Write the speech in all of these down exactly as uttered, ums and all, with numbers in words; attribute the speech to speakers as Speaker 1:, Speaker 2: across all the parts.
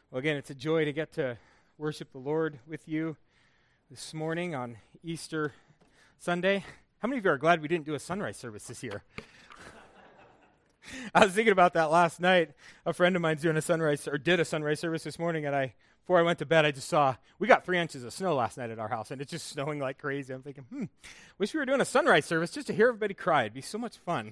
Speaker 1: Well, again, it's a joy to get to worship the Lord with you this morning on Easter Sunday. How many of you are glad we didn't do a sunrise service this year? I was thinking about that last night. A friend of mine's doing a sunrise, or did a sunrise service this morning, and I, before I went to bed, I just saw, we got three inches of snow last night at our house, and it's just snowing like crazy. I'm thinking, hmm, wish we were doing a sunrise service just to hear everybody cry. It'd be so much fun.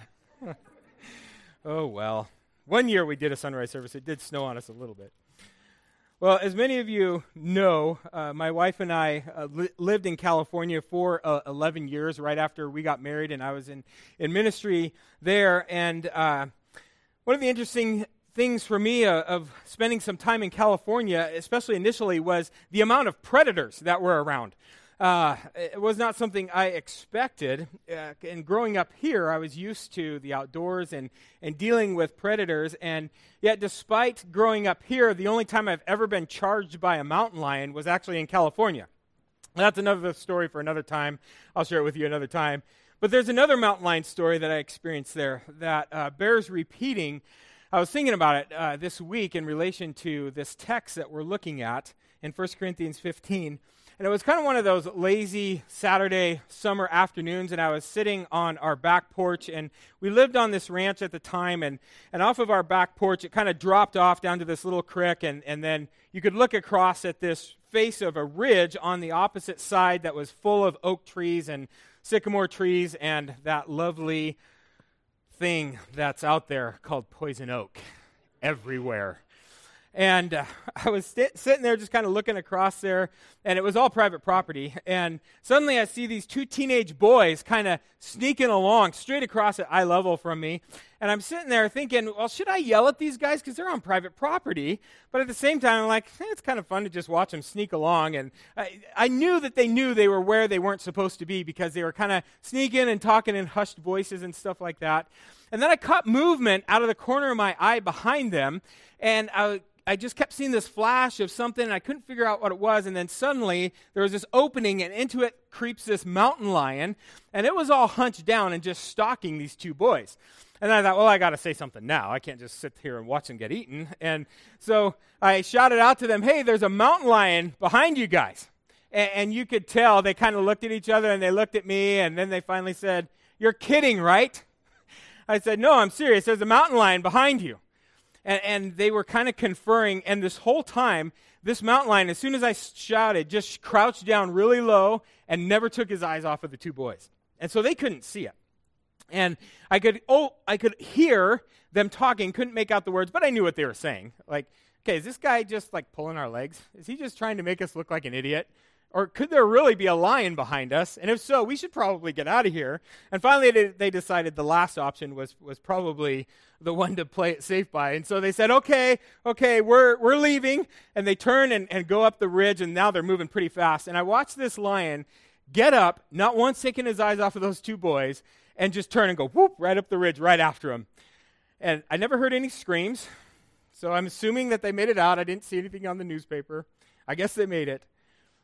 Speaker 1: Oh, well. One year we did a sunrise service. It did snow on us a little bit. Well, as many of you know, uh, my wife and I uh, li- lived in California for uh, eleven years right after we got married, and I was in, in ministry there. And uh, one of the interesting things for me uh, of spending some time in California, especially initially, was the amount of predators that were around. Uh, it was not something I expected. Uh, and growing up here, I was used to the outdoors and, and dealing with predators. And yet, despite growing up here, the only time I've ever been charged by a mountain lion was actually in California. That's another story for another time. I'll share it with you another time. But there's another mountain lion story that I experienced there that uh, bears repeating. I was thinking about it uh, this week in relation to this text that we're looking at in First Corinthians fifteen. And it was kind of one of those lazy Saturday summer afternoons, and I was sitting on our back porch, and we lived on this ranch at the time, and, and off of our back porch, it kind of dropped off down to this little creek, and, and then you could look across at this face of a ridge on the opposite side that was full of oak trees and sycamore trees and that lovely thing that's out there called poison oak everywhere. And uh, I was st- sitting there just kind of looking across there, and it was all private property. And suddenly I see these two teenage boys kind of sneaking along straight across at eye level from me. And I'm sitting there thinking, well, should I yell at these guys? Because they're on private property. But at the same time, I'm like, eh, it's kind of fun to just watch them sneak along. And I, I knew that they knew they were where they weren't supposed to be because they were kind of sneaking and talking in hushed voices and stuff like that. And then I caught movement out of the corner of my eye behind them, and I I just kept seeing this flash of something, and I couldn't figure out what it was, and then suddenly there was this opening, and into it creeps this mountain lion, and it was all hunched down and just stalking these two boys. And I thought, well, I got to say something now. I can't just sit here and watch them get eaten. And so I shouted out to them, hey, there's a mountain lion behind you guys. And, and you could tell they kind of looked at each other, and they looked at me, and then they finally said, you're kidding, right? I said, no, I'm serious. There's a mountain lion behind you. And, and they were kind of conferring, and this whole time, this mountain lion, as soon as I shouted, just crouched down really low and never took his eyes off of the two boys. And so they couldn't see it. And I could oh, I could hear them talking, couldn't make out the words, but I knew what they were saying. Like, okay, is this guy just like pulling our legs? Is he just trying to make us look like an idiot? Or could there really be a lion behind us? And if so, we should probably get out of here. And finally, they, they decided the last option was was probably the one to play it safe by. And so they said, okay, okay, we're we're leaving. And they turn and, and go up the ridge, and now they're moving pretty fast. And I watched this lion get up, not once taking his eyes off of those two boys, and just turn and go whoop right up the ridge right after him. And I never heard any screams, so I'm assuming that they made it out. I didn't see anything on the newspaper. I guess they made it.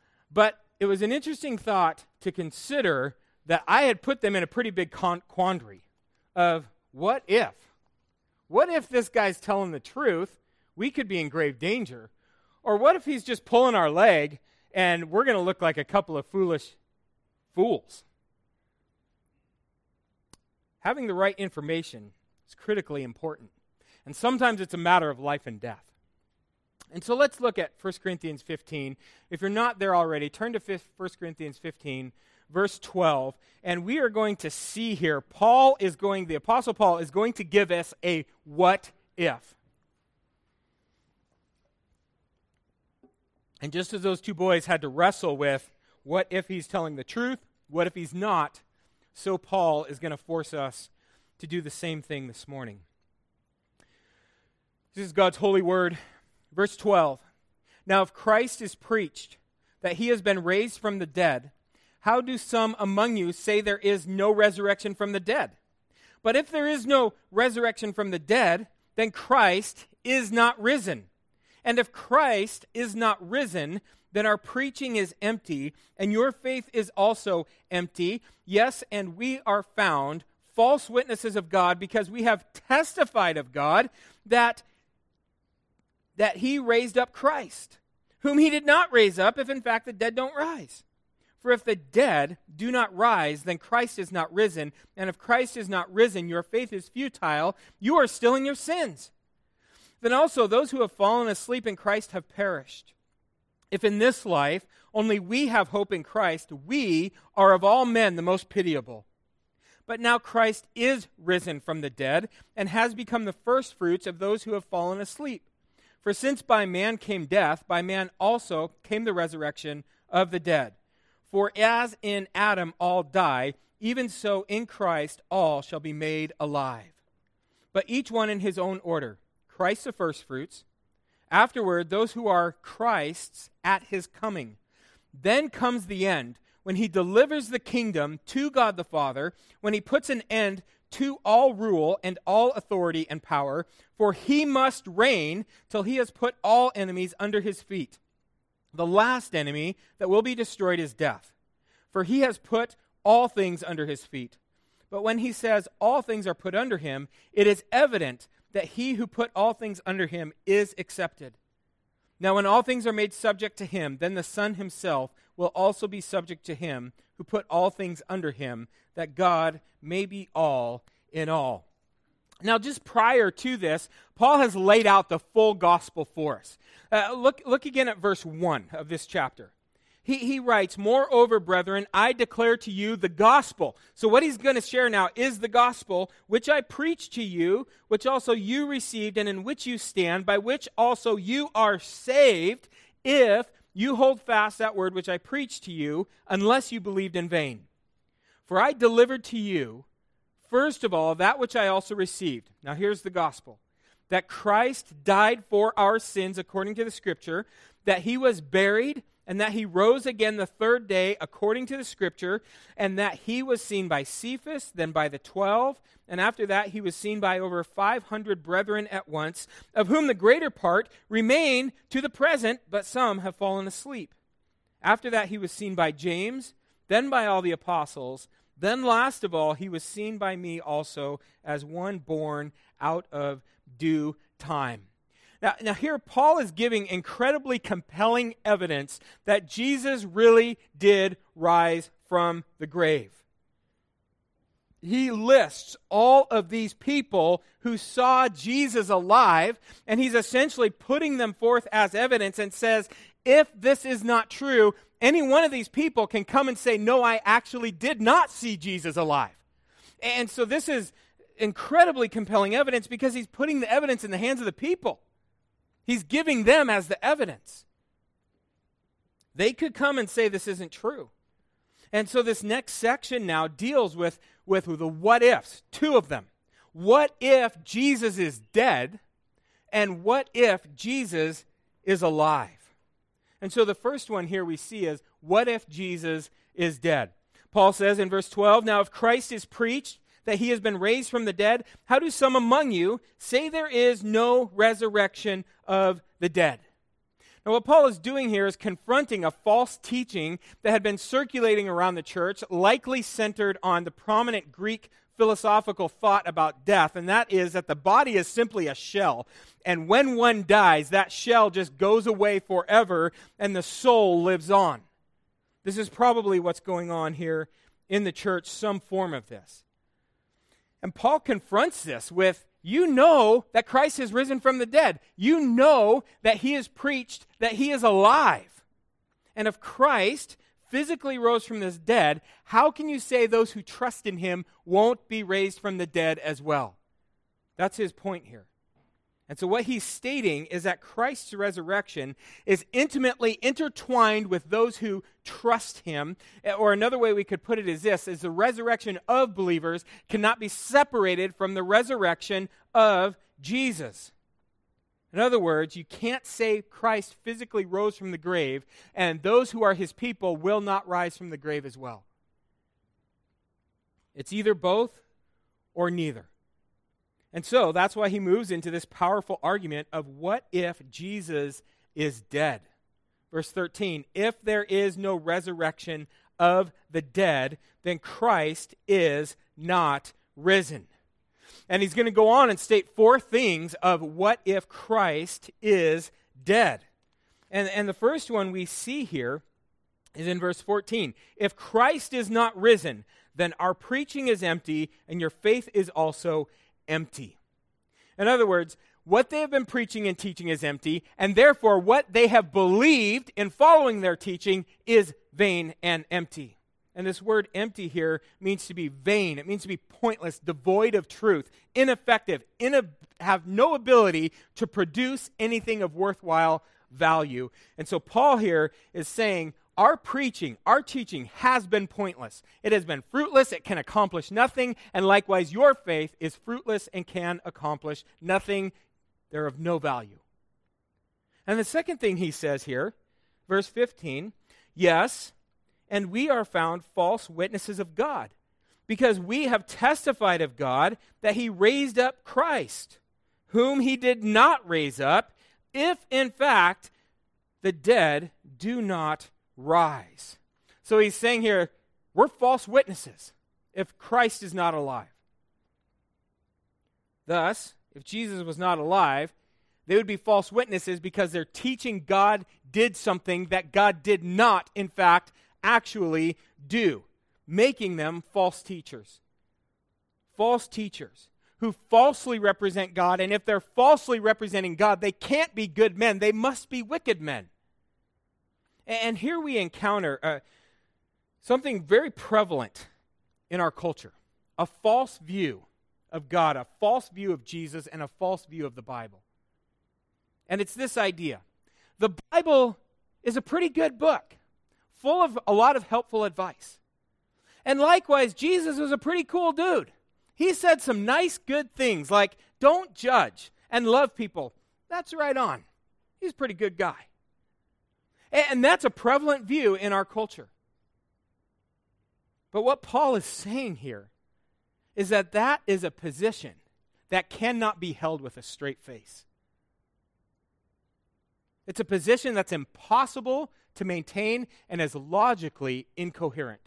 Speaker 1: But it was an interesting thought to consider that I had put them in a pretty big con- quandary of what if? What if this guy's telling the truth? We could be in grave danger. Or what if he's just pulling our leg and we're going to look like a couple of foolish fools? Having the right information is critically important. And sometimes it's a matter of life and death. And so let's look at First Corinthians fifteen. If you're not there already, turn to First Corinthians fifteen, verse twelve. And we are going to see here, Paul is going, the Apostle Paul is going to give us a what if. And just as those two boys had to wrestle with what if he's telling the truth, what if he's not, so Paul is going to force us to do the same thing this morning. This is God's holy word. Verse twelve, now if Christ is preached that he has been raised from the dead, how do some among you say there is no resurrection from the dead? But if there is no resurrection from the dead, then Christ is not risen. And if Christ is not risen, then our preaching is empty, and your faith is also empty. Yes, and we are found false witnesses of God, because we have testified of God that that he raised up Christ, whom he did not raise up, if in fact the dead don't rise. For if the dead do not rise, then Christ is not risen. And if Christ is not risen, your faith is futile. You are still in your sins. Then also those who have fallen asleep in Christ have perished. If in this life only we have hope in Christ, we are of all men the most pitiable. But now Christ is risen from the dead and has become the firstfruits of those who have fallen asleep. For since by man came death, by man also came the resurrection of the dead. For as in Adam all die, even so in Christ all shall be made alive. But each one in his own order. Christ the firstfruits. Afterward, those who are Christ's at his coming. Then comes the end, when he delivers the kingdom to God the Father, when he puts an end to all rule and all authority and power, for he must reign till he has put all enemies under his feet. The last enemy that will be destroyed is death, for he has put all things under his feet. But when he says all things are put under him, it is evident that he who put all things under him is accepted. Now when all things are made subject to him, then the Son himself will also be subject to him who put all things under him, that God may be all in all. Now, just prior to this, Paul has laid out the full gospel for us. Uh, look, look again at verse one of this chapter. He, he writes, "Moreover, brethren, I declare to you the gospel." So what he's going to share now is the gospel, which I preached to you, which also you received, and in which you stand, by which also you are saved, if you hold fast that word which I preached to you, unless you believed in vain. For I delivered to you, first of all, that which I also received. Now here's the gospel. That Christ died for our sins according to the Scripture, that he was buried, and that he rose again the third day according to the Scripture, and that he was seen by Cephas, then by the twelve, and after that he was seen by over five hundred brethren at once, of whom the greater part remain to the present, but some have fallen asleep. After that he was seen by James, then by all the apostles. Then last of all, he was seen by me also as one born out of due time. Now, now here Paul is giving incredibly compelling evidence that Jesus really did rise from the grave. He lists all of these people who saw Jesus alive, and he's essentially putting them forth as evidence and says, if this is not true, any one of these people can come and say, no, I actually did not see Jesus alive. And so this is incredibly compelling evidence because he's putting the evidence in the hands of the people. He's giving them as the evidence. They could come and say this isn't true. And so this next section now deals with, with the what ifs, two of them. What if Jesus is dead? And what if Jesus is alive? And so the first one here we see is, what if Jesus is dead? Paul says in verse twelve, "Now if Christ is preached that he has been raised from the dead, how do some among you say there is no resurrection of the dead?" Now what Paul is doing here is confronting a false teaching that had been circulating around the church, likely centered on the prominent Greek philosophical thought about death, and that is that the body is simply a shell. And when one dies, that shell just goes away forever, and the soul lives on. This is probably what's going on here in the church, some form of this. And Paul confronts this with, you know that Christ has risen from the dead. You know that he has preached that he is alive. And if Christ physically rose from the dead, how can you say those who trust in him won't be raised from the dead as well? That's his point here. And so what he's stating is that Christ's resurrection is intimately intertwined with those who trust him. Or another way we could put it is this, is the resurrection of believers cannot be separated from the resurrection of Jesus. In other words, you can't say Christ physically rose from the grave and those who are his people will not rise from the grave as well. It's either both or neither. And so that's why he moves into this powerful argument of what if Jesus is dead? Verse thirteen, if there is no resurrection of the dead, then Christ is not risen. And he's going to go on and state four things of what if Christ is dead. And, and the first one we see here is in verse fourteen. If Christ is not risen, then our preaching is empty, and your faith is also empty. In other words, what they have been preaching and teaching is empty, and therefore what they have believed in following their teaching is vain and empty. And this word empty here means to be vain. It means to be pointless, devoid of truth, ineffective, ina- have no ability to produce anything of worthwhile value. And so Paul here is saying, our preaching, our teaching has been pointless. It has been fruitless. It can accomplish nothing. And likewise, your faith is fruitless and can accomplish nothing. They're of no value. And the second thing he says here, verse fifteen, yes, and we are found false witnesses of God, because we have testified of God that he raised up Christ, whom he did not raise up, if in fact the dead do not rise. So he's saying here, we're false witnesses if Christ is not alive. Thus, if Jesus was not alive, they would be false witnesses because they're teaching God did something that God did not, in fact, actually do, making them false teachers. False teachers who falsely represent God, and if they're falsely representing God, they can't be good men. They must be wicked men. And here we encounter uh, something very prevalent in our culture, a false view of God, a false view of Jesus, and a false view of the Bible. And it's this idea. The Bible is a pretty good book, full of a lot of helpful advice. And likewise, Jesus was a pretty cool dude. He said some nice, good things like, don't judge and love people. That's right on. He's a pretty good guy. And that's a prevalent view in our culture. But what Paul is saying here is that that is a position that cannot be held with a straight face. It's a position that's impossible to maintain and is logically incoherent.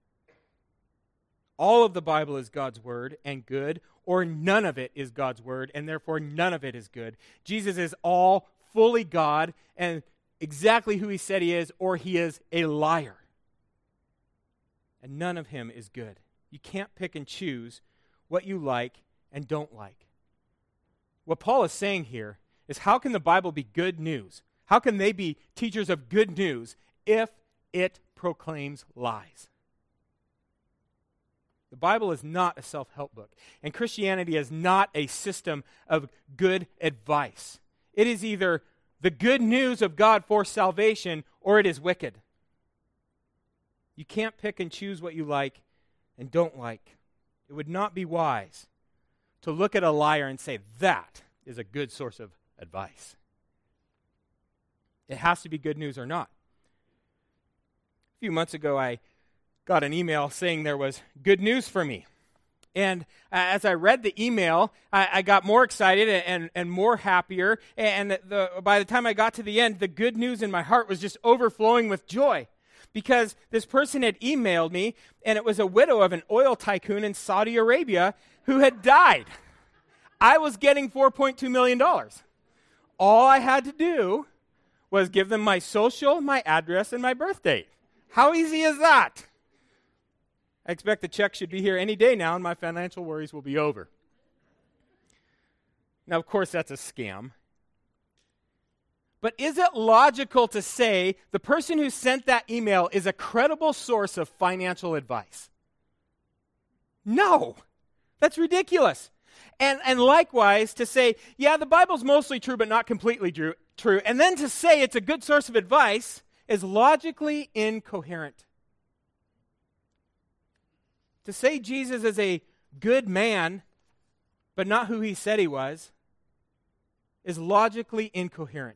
Speaker 1: All of the Bible is God's word and good, or none of it is God's word, and therefore none of it is good. Jesus is all fully God and exactly who he said he is, or he is a liar. And none of him is good. You can't pick and choose what you like and don't like. What Paul is saying here is, how can the Bible be good news? How can they be teachers of good news if it proclaims lies? The Bible is not a self-help book, and Christianity is not a system of good advice. It is either the good news of God for salvation, or it is wicked. You can't pick and choose what you like and don't like. It would not be wise to look at a liar and say, that is a good source of advice. It has to be good news or not. A few months ago, I got an email saying there was good news for me. And uh, as I read the email, I, I got more excited and, and, and more happier. And the, by the time I got to the end, the good news in my heart was just overflowing with joy. Because this person had emailed me, and it was a widow of an oil tycoon in Saudi Arabia who had died. I was getting four point two million dollars. All I had to do was give them my social, my address, and my birth date. How easy is that? I expect the check should be here any day now, and my financial worries will be over. Now, of course, that's a scam. But is it logical to say the person who sent that email is a credible source of financial advice? No. That's ridiculous. And, and likewise, to say, yeah, the Bible's mostly true, but not completely true, true, and then to say it's a good source of advice is logically incoherent. To say Jesus is a good man, but not who he said he was, is logically incoherent.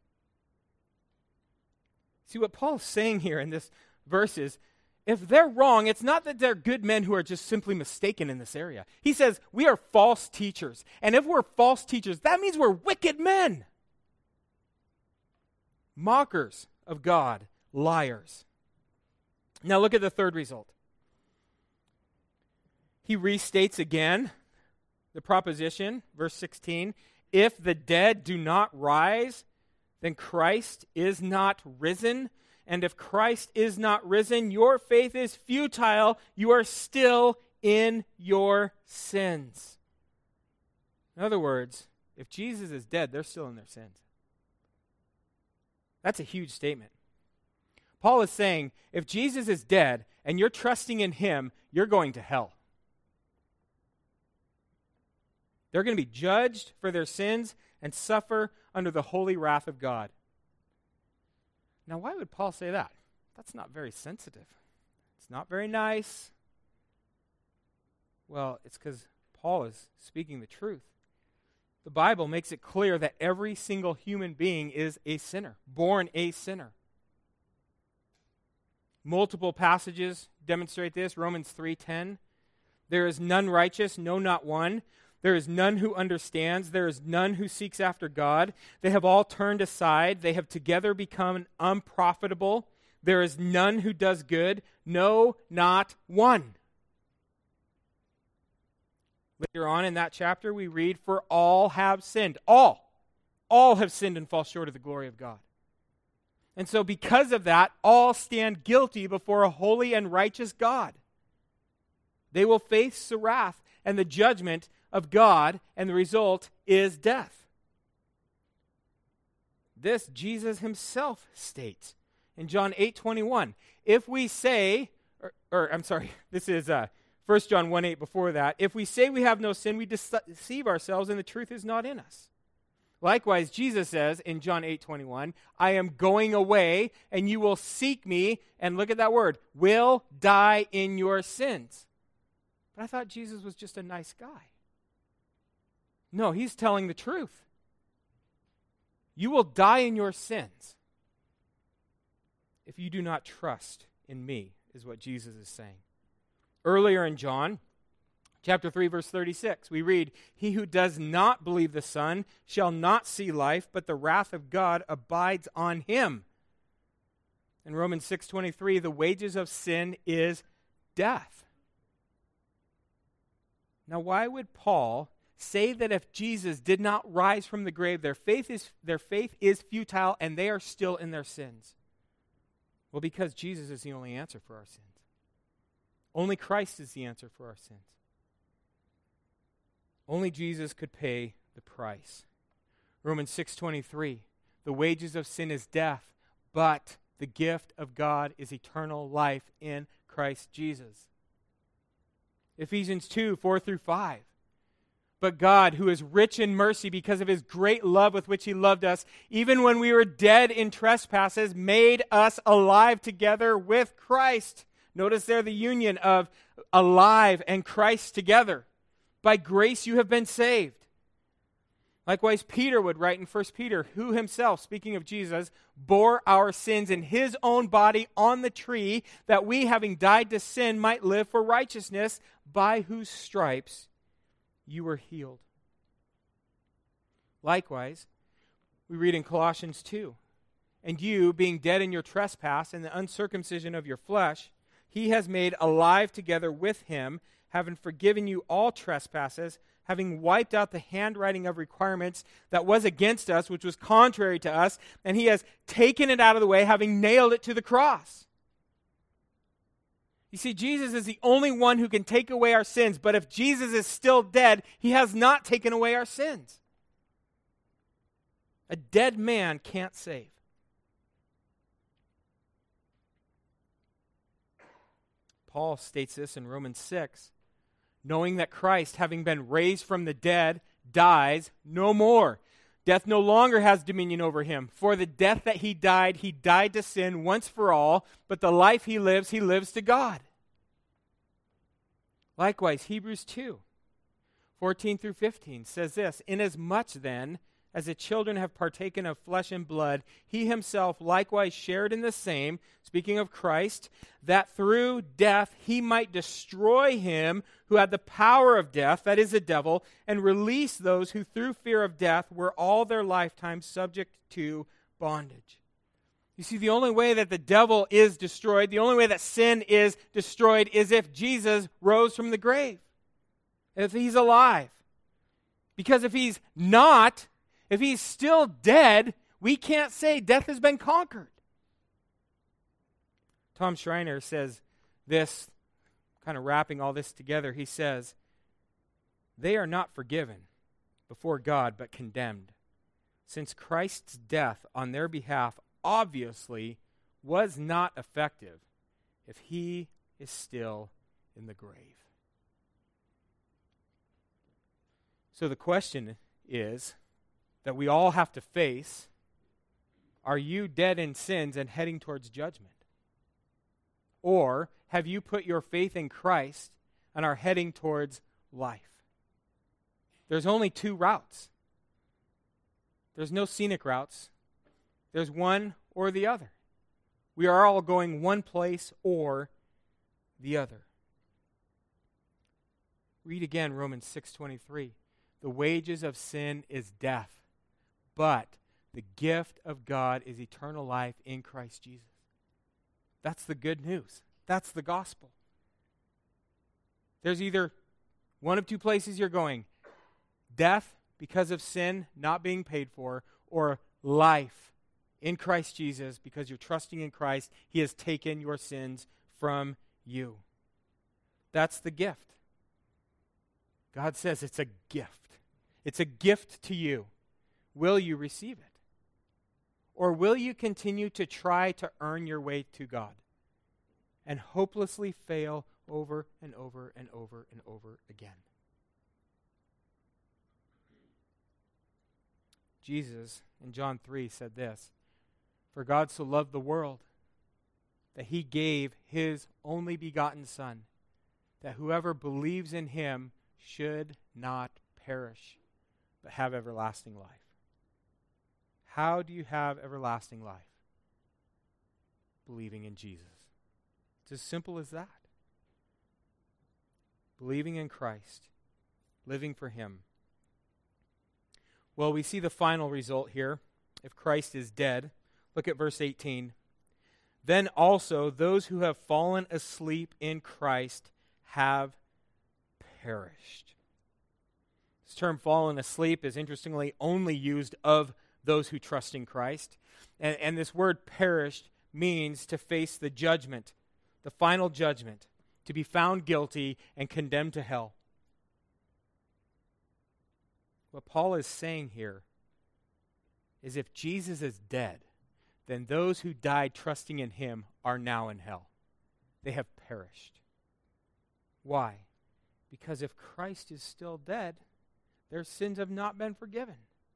Speaker 1: See, what Paul's saying here in this verse is, if they're wrong, it's not that they're good men who are just simply mistaken in this area. He says, we are false teachers. And if we're false teachers, that means we're wicked men. Mockers of God, liars. Now look at the third result. He restates again the proposition, verse sixteen, if the dead do not rise, then Christ is not risen. And if Christ is not risen, your faith is futile. You are still in your sins. In other words, if Jesus is dead, they're still in their sins. That's a huge statement. Paul is saying, if Jesus is dead and you're trusting in him, you're going to hell. They're going to be judged for their sins and suffer under the holy wrath of God. Now, why would Paul say that? That's not very sensitive. It's not very nice. Well, it's because Paul is speaking the truth. The Bible makes it clear that every single human being is a sinner, born a sinner. Multiple passages demonstrate this. Romans three ten. There is none righteous, no, not one. There is none who understands. There is none who seeks after God. They have all turned aside. They have together become unprofitable. There is none who does good. No, not one. Later on in that chapter, we read, for all have sinned. All. All have sinned and fall short of the glory of God. And so because of that, all stand guilty before a holy and righteous God. They will face the wrath and the judgment of God, and the result is death. This Jesus himself states in John eight twenty-one. If we say, or, or I'm sorry, this is uh, First John one eight before that. If we say we have no sin, we deceive ourselves, and the truth is not in us. Likewise, Jesus says in John eight twenty-one, I am going away, and you will seek me, and look at that word, will die in your sins. But I thought Jesus was just a nice guy. No, he's telling the truth. You will die in your sins if you do not trust in me, is what Jesus is saying. Earlier in John, chapter three, verse thirty-six, we read, he who does not believe the Son shall not see life, but the wrath of God abides on him. In Romans six twenty-three, the wages of sin is death. Now, why would Paul say that if Jesus did not rise from the grave, their faith is their faith is futile and they are still in their sins? Well, because Jesus is the only answer for our sins. Only Christ is the answer for our sins. Only Jesus could pay the price. Romans six twenty-three, the wages of sin is death, but the gift of God is eternal life in Christ Jesus. Ephesians two, four through five. But God, who is rich in mercy because of his great love with which he loved us, even when we were dead in trespasses, made us alive together with Christ. Notice there the union of alive and Christ together. By grace you have been saved. Likewise, Peter would write in First Peter, who himself, speaking of Jesus, bore our sins in his own body on the tree, that we, having died to sin, might live for righteousness, by whose stripes you were healed. Likewise, we read in Colossians two, and you, being dead in your trespass and the uncircumcision of your flesh, he has made alive together with him, having forgiven you all trespasses, having wiped out the handwriting of requirements that was against us, which was contrary to us, and he has taken it out of the way, having nailed it to the cross. You see, Jesus is the only one who can take away our sins, but if Jesus is still dead, he has not taken away our sins. A dead man can't save. Paul states this in Romans six, knowing that Christ, having been raised from the dead, dies no more. Death no longer has dominion over him. For the death that he died, he died to sin once for all, but the life he lives, he lives to God. Likewise, Hebrews two, fourteen through fifteen says this, inasmuch then as the children have partaken of flesh and blood, he himself likewise shared in the same, speaking of Christ, that through death he might destroy him who had the power of death, that is the devil, and release those who through fear of death were all their lifetime subject to bondage. You see, the only way that the devil is destroyed, the only way that sin is destroyed is if Jesus rose from the grave, if he's alive. Because if he's not, if he's still dead, we can't say death has been conquered. Tom Schreiner says this, kind of wrapping all this together. He says, they are not forgiven before God, but condemned, since Christ's death on their behalf obviously was not effective if he is still in the grave. So the question is that we all have to face, are you dead in sins and heading towards judgment? Or have you put your faith in Christ and are heading towards life? There's only two routes. There's no scenic routes. There's one or the other. We are all going one place or the other. Read again Romans six twenty-three. The wages of sin is death, but the gift of God is eternal life in Christ Jesus. That's the good news. That's the gospel. There's either one of two places you're going. Death because of sin not being paid for, or life in Christ Jesus because you're trusting in Christ. He has taken your sins from you. That's the gift. God says it's a gift. It's a gift to you. Will you receive it? Or will you continue to try to earn your way to God and hopelessly fail over and over and over and over again? Jesus in John three said this, "For God so loved the world that he gave his only begotten Son, that whoever believes in him should not perish, but have everlasting life." How do you have everlasting life? Believing in Jesus. It's as simple as that. Believing in Christ, living for him. Well, we see the final result here. If Christ is dead, look at verse eighteen. Then also those who have fallen asleep in Christ have perished. This term fallen asleep is interestingly only used of those who trust in Christ. And, and this word perished means to face the judgment, the final judgment, to be found guilty and condemned to hell. What Paul is saying here is if Jesus is dead, then those who died trusting in him are now in hell. They have perished. Why? Because if Christ is still dead, their sins have not been forgiven.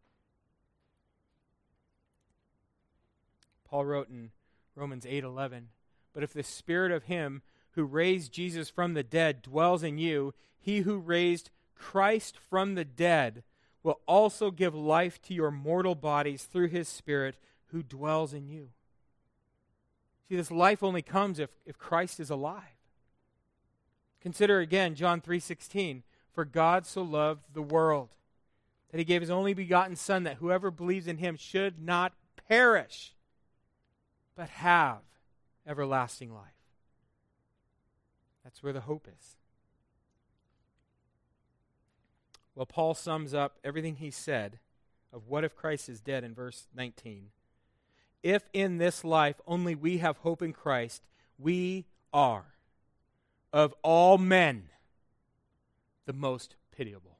Speaker 1: Paul wrote in Romans eight eleven, "But if the spirit of him who raised Jesus from the dead dwells in you, he who raised Christ from the dead will also give life to your mortal bodies through his Spirit who dwells in you." See, this life only comes if, if Christ is alive. Consider again John three sixteen. "For God so loved the world that he gave his only begotten Son, that whoever believes in him should not perish, but have everlasting life." That's where the hope is. Well, Paul sums up everything he said of what if Christ is dead in verse nineteen. If in this life only we have hope in Christ, we are, of all men, the most pitiable.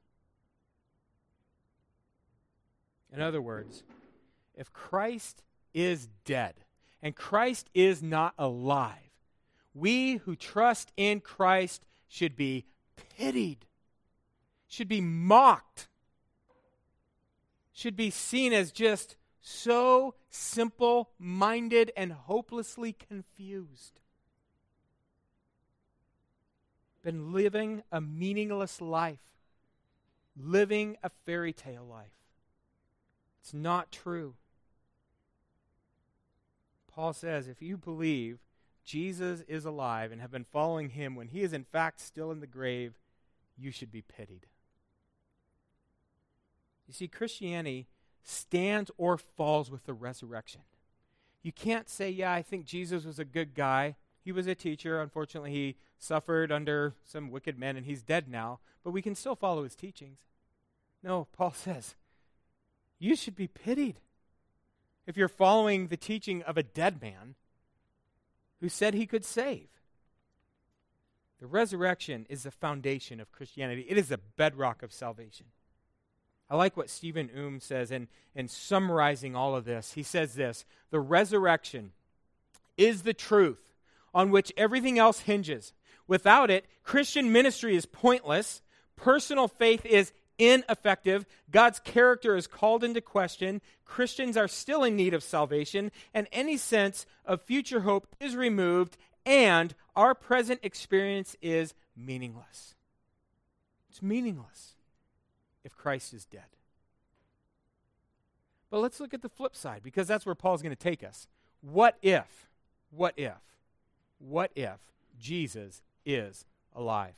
Speaker 1: In other words, if Christ is dead and Christ is not alive, we who trust in Christ should be pitied, should be mocked, should be seen as just so simple-minded and hopelessly confused. Been living a meaningless life, living a fairy tale life. It's not true. Paul says, if you believe Jesus is alive and have been following him when he is in fact still in the grave, you should be pitied. You see, Christianity stands or falls with the resurrection. You can't say, yeah, I think Jesus was a good guy. He was a teacher. Unfortunately, he suffered under some wicked men and he's dead now. But we can still follow his teachings. No, Paul says, you should be pitied if you're following the teaching of a dead man who said he could save. The resurrection is the foundation of Christianity. It is the bedrock of salvation. I like what Stephen Oom says in, in summarizing all of this. He says this, the resurrection is the truth on which everything else hinges. Without it, Christian ministry is pointless, personal faith is ineffective, God's character is called into question, Christians are still in need of salvation, and any sense of future hope is removed, and our present experience is meaningless. It's meaningless if Christ is dead. But let's look at the flip side, because that's where Paul's going to take us. What if, what if, what if Jesus is alive?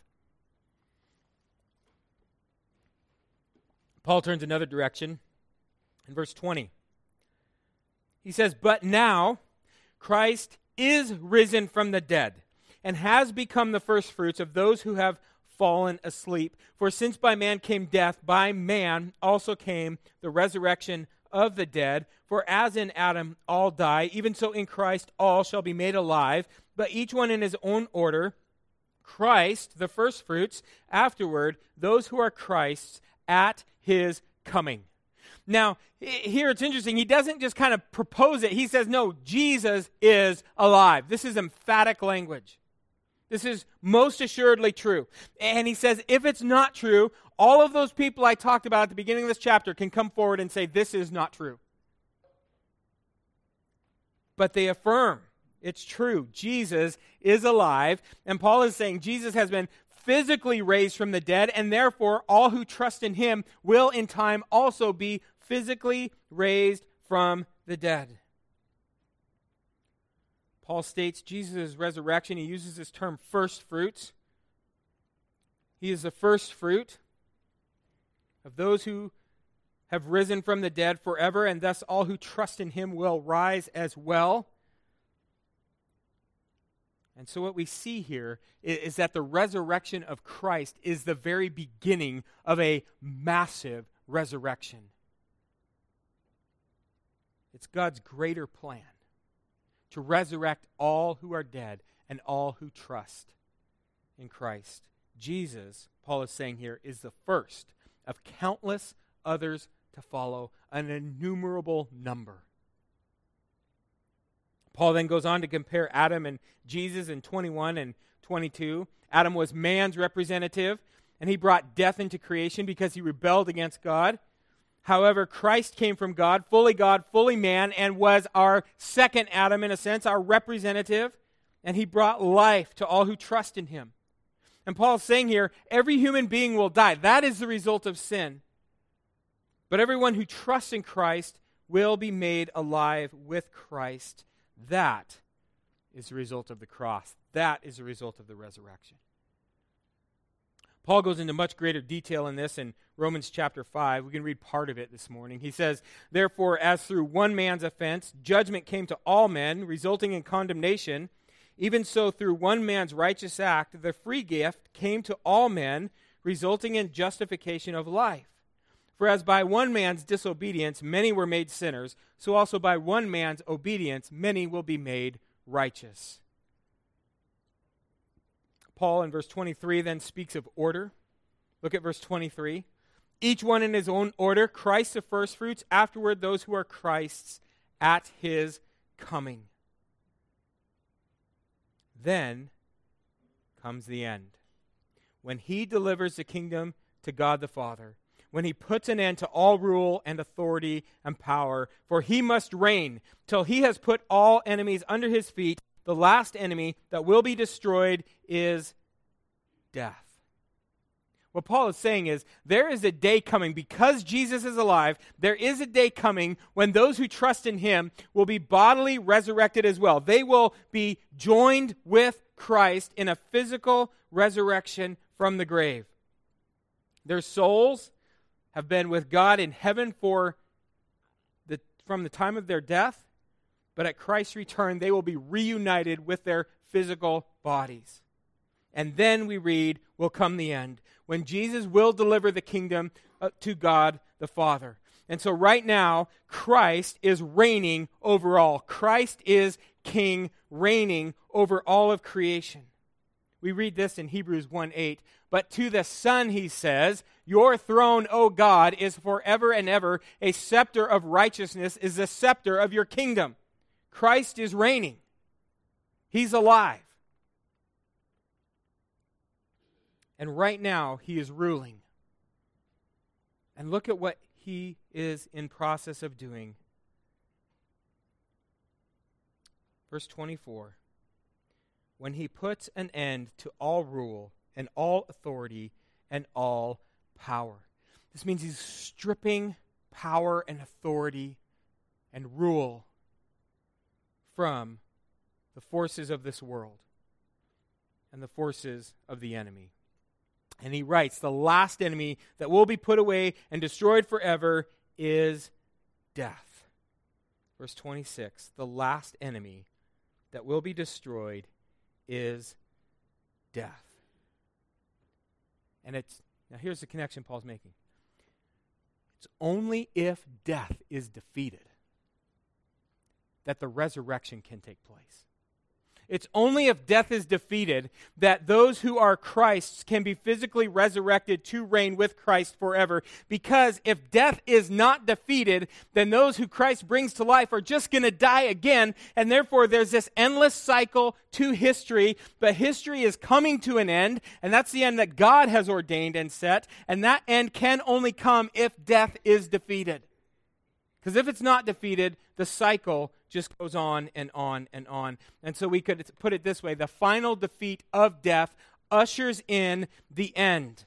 Speaker 1: Paul turns another direction in verse twenty. He says, but now Christ is risen from the dead and has become the firstfruits of those who have fallen asleep. For since by man came death, by man also came the resurrection of the dead. For as in Adam all die, even so in Christ all shall be made alive, but each one in his own order. Christ, the firstfruits, afterward, those who are Christ's at his coming. Now, here it's interesting. He doesn't just kind of propose it. He says, no, Jesus is alive. This is emphatic language. This is most assuredly true. And he says, if it's not true, all of those people I talked about at the beginning of this chapter can come forward and say, this is not true. But they affirm it's true. Jesus is alive. And Paul is saying Jesus has been physically raised from the dead, and therefore all who trust in him will in time also be physically raised from the dead. Paul states Jesus' resurrection. He uses this term first fruits. He is the first fruit of those who have risen from the dead forever, and thus all who trust in him will rise as well. And so what we see here is, is that the resurrection of Christ is the very beginning of a massive resurrection. It's God's greater plan to resurrect all who are dead and all who trust in Christ. Jesus, Paul is saying here, is the first of countless others to follow, an innumerable number. Paul then goes on to compare Adam and Jesus in twenty-one and twenty-two. Adam was man's representative, and he brought death into creation because he rebelled against God. However, Christ came from God, fully God, fully man, and was our second Adam, in a sense, our representative, and he brought life to all who trust in him. And Paul's saying here, every human being will die. That is the result of sin. But everyone who trusts in Christ will be made alive with Christ. That is the result of the cross. That is the result of the resurrection. Paul goes into much greater detail in this in Romans chapter five. We can read part of it this morning. He says, therefore, as through one man's offense, judgment came to all men, resulting in condemnation, even so through one man's righteous act, the free gift came to all men, resulting in justification of life. For as by one man's disobedience many were made sinners, so also by one man's obedience many will be made righteous. Paul in verse twenty-three then speaks of order. Look at verse twenty-three. Each one in his own order, Christ the firstfruits, afterward those who are Christ's at his coming. Then comes the end, when he delivers the kingdom to God the Father, when he puts an end to all rule and authority and power, for he must reign till he has put all enemies under his feet. The last enemy that will be destroyed is death. What Paul is saying is, there is a day coming, because Jesus is alive, there is a day coming when those who trust in him will be bodily resurrected as well. They will be joined with Christ in a physical resurrection from the grave. Their souls have been with God in heaven for the, from the time of their death, but at Christ's return, they will be reunited with their physical bodies. And then we read, will come the end, when Jesus will deliver the kingdom uh, to God the Father. And so right now, Christ is reigning over all. Christ is king, reigning over all of creation. We read this in Hebrews one eight. But to the Son, he says, your throne, O God, is forever and ever. A scepter of righteousness is the scepter of your kingdom. Christ is reigning. He's alive. And right now, he is ruling. And look at what he is in process of doing. Verse twenty-four. When he puts an end to all rule and all authority and all power. This means he's stripping power and authority and rule from the forces of this world and the forces of the enemy. And he writes, the last enemy that will be put away and destroyed forever is death. Verse twenty-six, the last enemy that will be destroyed is death. And it's, now here's the connection Paul's making. It's only if death is defeated that the resurrection can take place. It's only if death is defeated that those who are Christ's can be physically resurrected to reign with Christ forever. Because if death is not defeated, then those who Christ brings to life are just going to die again. And therefore there's this endless cycle to history. But history is coming to an end. And that's the end that God has ordained and set. And that end can only come if death is defeated. Because if it's not defeated, the cycle just goes on and on and on. And so we could put it this way. The final defeat of death ushers in the end.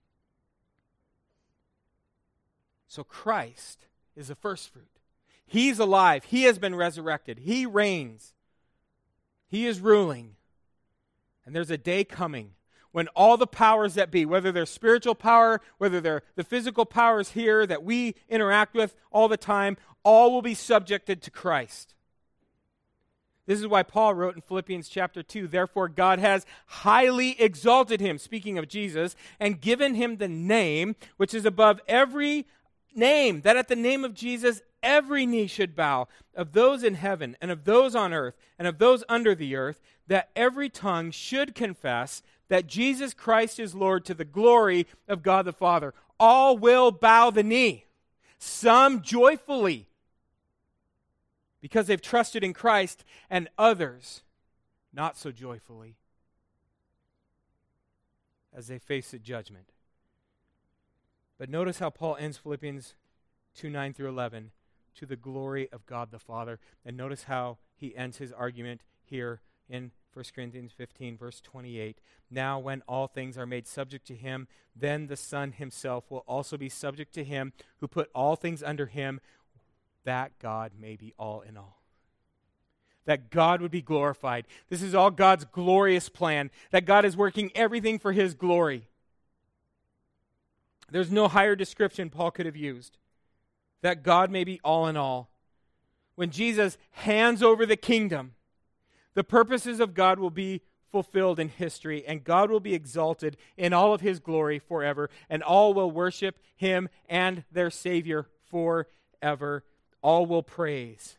Speaker 1: So Christ is the first fruit. He's alive. He has been resurrected. He reigns. He is ruling. And there's a day coming when all the powers that be, whether they're spiritual power, whether they're the physical powers here that we interact with all the time, all will be subjected to Christ. This is why Paul wrote in Philippians chapter two, therefore God has highly exalted him, speaking of Jesus, and given him the name which is above every name, that at the name of Jesus every knee should bow, of those in heaven and of those on earth and of those under the earth, that every tongue should confess that Jesus Christ is Lord, to the glory of God the Father. All will bow the knee, some joyfully, because they've trusted in Christ, and others not so joyfully as they face the judgment. But notice how Paul ends Philippians two, nine through eleven, to the glory of God the Father. And notice how he ends his argument here in First Corinthians fifteen, verse twenty-eight. Now when all things are made subject to him, then the Son himself will also be subject to him who put all things under him, that God may be all in all. That God would be glorified. This is all God's glorious plan. That God is working everything for his glory. There's no higher description Paul could have used. That God may be all in all. When Jesus hands over the kingdom, the purposes of God will be fulfilled in history, and God will be exalted in all of his glory forever, and all will worship him and their Savior forever. All will praise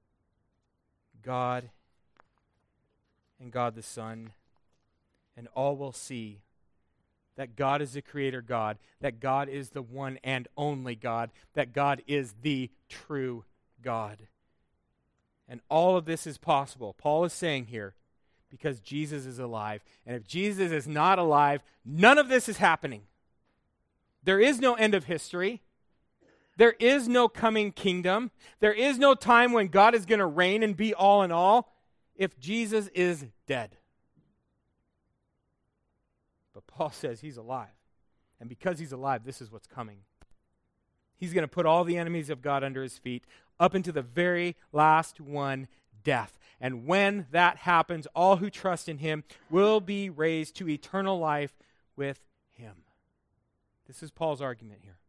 Speaker 1: God and God the Son, and all will see that God is the creator God, that God is the one and only God, that God is the true God. And all of this is possible, Paul is saying here, because Jesus is alive. And if Jesus is not alive, none of this is happening. There is no end of history. There is no coming kingdom. There is no time when God is going to reign and be all in all if Jesus is dead. But Paul says he's alive. And because he's alive, this is what's coming. He's going to put all the enemies of God under his feet, up into the very last one, death. And when that happens, all who trust in him will be raised to eternal life with him. This is Paul's argument here.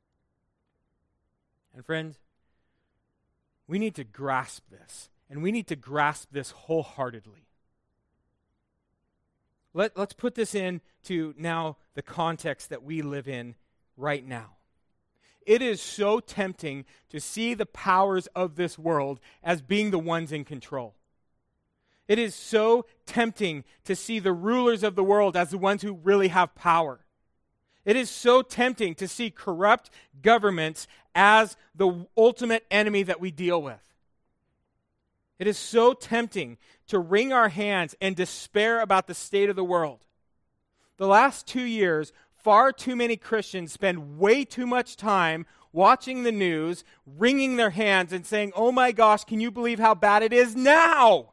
Speaker 1: And friends, we need to grasp this. And we need to grasp this wholeheartedly. Let, let's put this into now the context that we live in right now. It is so tempting to see the powers of this world as being the ones in control. It is so tempting to see the rulers of the world as the ones who really have power. It is so tempting to see corrupt governments as the ultimate enemy that we deal with. It is so tempting to wring our hands and despair about the state of the world. The last two years, far too many Christians spend way too much time watching the news, wringing their hands and saying, "Oh my gosh, can you believe how bad it is now?"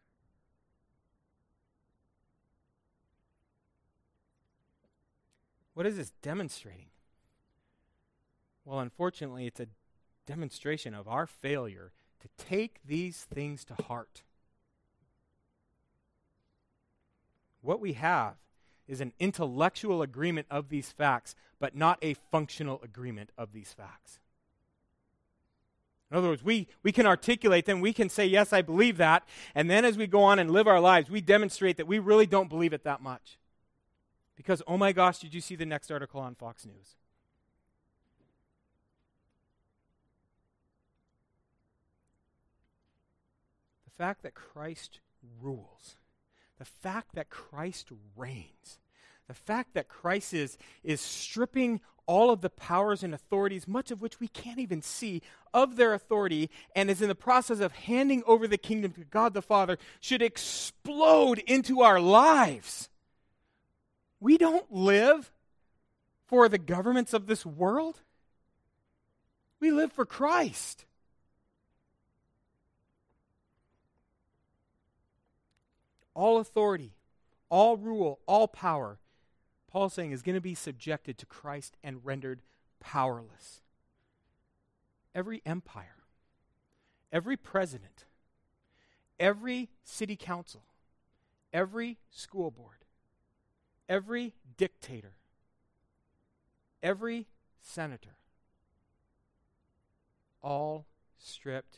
Speaker 1: What is this demonstrating? Well, unfortunately, it's a demonstration of our failure to take these things to heart. What we have is an intellectual agreement of these facts, but not a functional agreement of these facts. In other words, we, we can articulate them, we can say, yes, I believe that, and then as we go on and live our lives, we demonstrate that we really don't believe it that much. Because, oh my gosh, did you see the next article on Fox News? The fact that Christ rules, the fact that Christ reigns, the fact that Christ is, is stripping all of the powers and authorities, much of which we can't even see, of their authority, and is in the process of handing over the kingdom to God the Father, should explode into our lives. We don't live for the governments of this world. We live for Christ. All authority, all rule, all power, Paul's saying, is going to be subjected to Christ and rendered powerless. Every empire, every president, every city council, every school board, every dictator, every senator, all stripped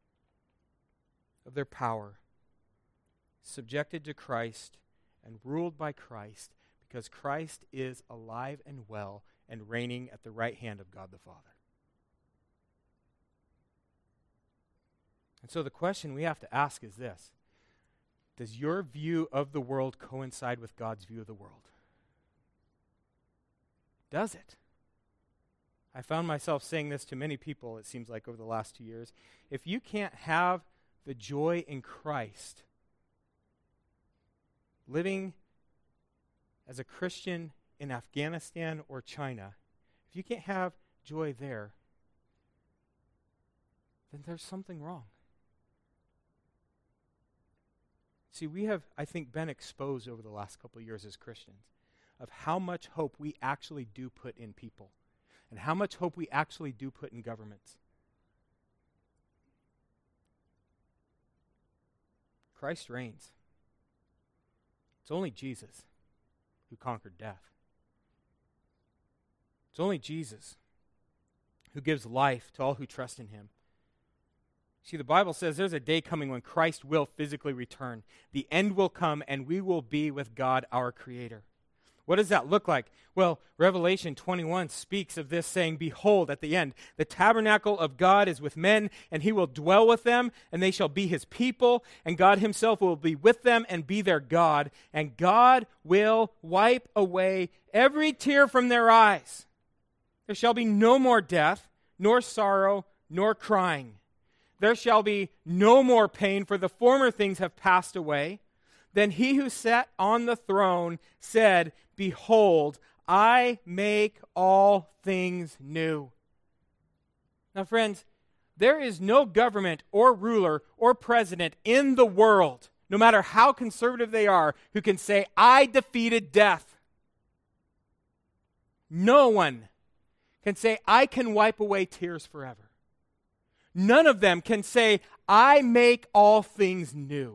Speaker 1: of their power, subjected to Christ and ruled by Christ, because Christ is alive and well and reigning at the right hand of God the Father. And so the question we have to ask is this: does your view of the world coincide with God's view of the world? Does it? I found myself saying this to many people, it seems like, over the last two years. If you can't have the joy in Christ, living as a Christian in Afghanistan or China, if you can't have joy there, then there's something wrong. See, we have, I think, been exposed over the last couple of years as Christians of how much hope we actually do put in people and how much hope we actually do put in governments. Christ reigns. It's only Jesus who conquered death. It's only Jesus who gives life to all who trust in him. See, the Bible says there's a day coming when Christ will physically return. The end will come and we will be with God, our Creator. What does that look like? Well, Revelation twenty-one speaks of this, saying, "Behold, at the end, the tabernacle of God is with men, and he will dwell with them, and they shall be his people, and God himself will be with them and be their God, and God will wipe away every tear from their eyes. There shall be no more death, nor sorrow, nor crying. There shall be no more pain, for the former things have passed away. Then he who sat on the throne said, Behold, I make all things new." Now, friends, there is no government or ruler or president in the world, no matter how conservative they are, who can say, "I defeated death." No one can say, "I can wipe away tears forever." None of them can say, "I make all things new."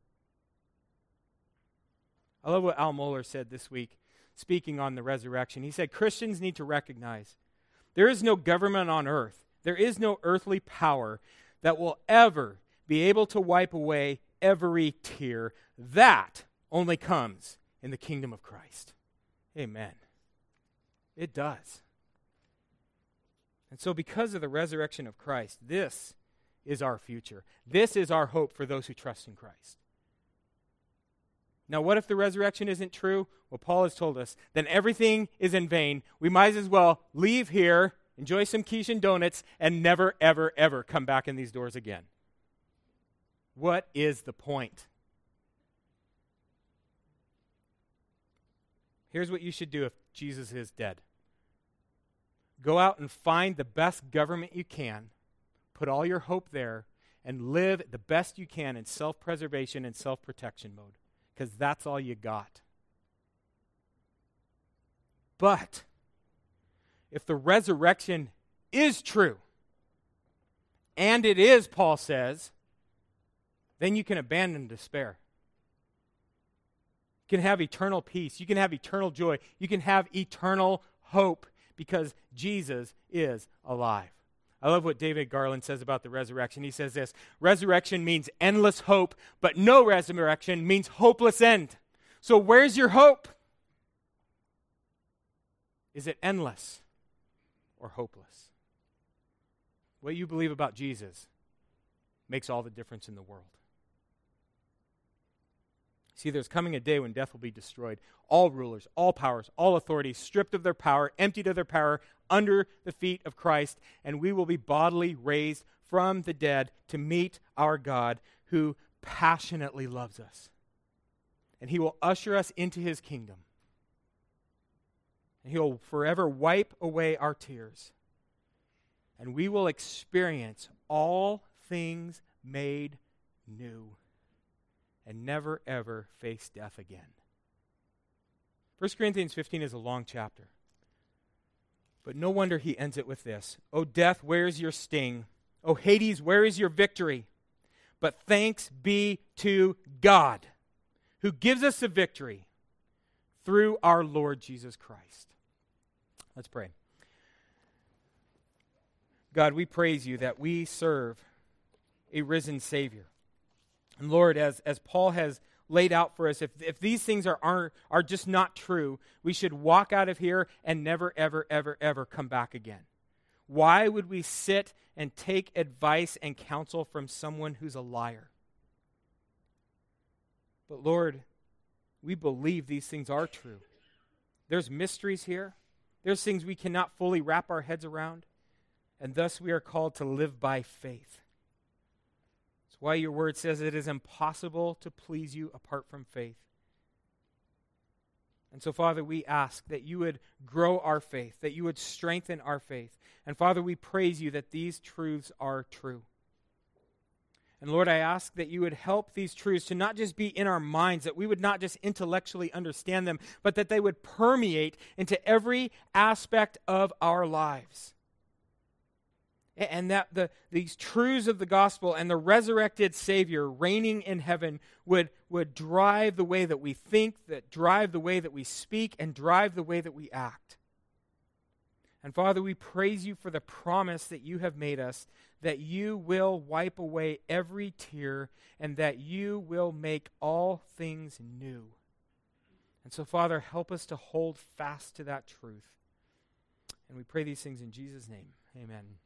Speaker 1: I love what Al Mohler said this week, speaking on the resurrection. He said, Christians need to recognize there is no government on earth, there is no earthly power that will ever be able to wipe away every tear. That only comes in the kingdom of Christ. Amen. It does. And so because of the resurrection of Christ, this is our future. This is our hope for those who trust in Christ. Now, what if the resurrection isn't true? Well, Paul has told us, then everything is in vain. We might as well leave here, enjoy some quiche and donuts, and never, ever, ever come back in these doors again. What is the point? Here's what you should do if Jesus is dead. Go out and find the best government you can, put all your hope there, and live the best you can in self-preservation and self-protection mode, because that's all you got. But if the resurrection is true, and it is, Paul says, then you can abandon despair. You can have eternal peace. You can have eternal joy. You can have eternal hope because Jesus is alive. I love what David Garland says about the resurrection. He says this, resurrection means endless hope, but no resurrection means hopeless end. So where's your hope? Is it endless or hopeless? What you believe about Jesus makes all the difference in the world. See, there's coming a day when death will be destroyed. All rulers, all powers, all authorities, stripped of their power, emptied of their power, under the feet of Christ, and we will be bodily raised from the dead to meet our God who passionately loves us. And he will usher us into his kingdom. And he will forever wipe away our tears. And we will experience all things made new. And never, ever face death again. First Corinthians fifteen is a long chapter. But no wonder he ends it with this. O death, where is your sting? O Hades, where is your victory? But thanks be to God, who gives us the victory through our Lord Jesus Christ. Let's pray. God, we praise you that we serve a risen Savior. And Lord, as, as Paul has laid out for us, if, if these things are, are, are just not true, we should walk out of here and never, ever, ever, ever come back again. Why would we sit and take advice and counsel from someone who's a liar? But Lord, we believe these things are true. There's mysteries here. There's things we cannot fully wrap our heads around. And thus we are called to live by faith. Why your word says it is impossible to please you apart from faith. And so, Father, we ask that you would grow our faith, that you would strengthen our faith. And Father, we praise you that these truths are true. And Lord, I ask that you would help these truths to not just be in our minds, that we would not just intellectually understand them, but that they would permeate into every aspect of our lives. And that the these truths of the gospel and the resurrected Savior reigning in heaven would, would drive the way that we think, that drive the way that we speak, and drive the way that we act. And Father, we praise you for the promise that you have made us, that you will wipe away every tear, and that you will make all things new. And so, Father, help us to hold fast to that truth. And we pray these things in Jesus' name. Amen.